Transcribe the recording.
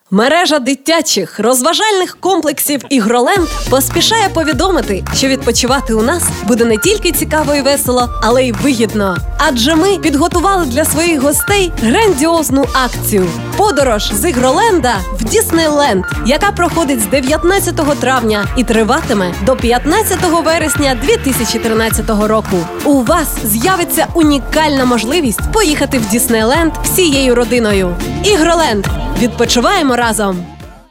Мережа дитячих розважальних комплексів «Ігроленд» поспішає повідомити, що відпочивати у нас буде не тільки цікаво і весело, але й вигідно. Адже ми підготували для своїх гостей грандіозну акцію – подорож з «Ігроленда» в Діснейленд, яка проходить з 19 травня і триватиме до 15 вересня 2013 року. У вас з'явиться унікальна можливість поїхати в Діснейленд всією родиною. «Ігроленд». Відпочиваємо разом!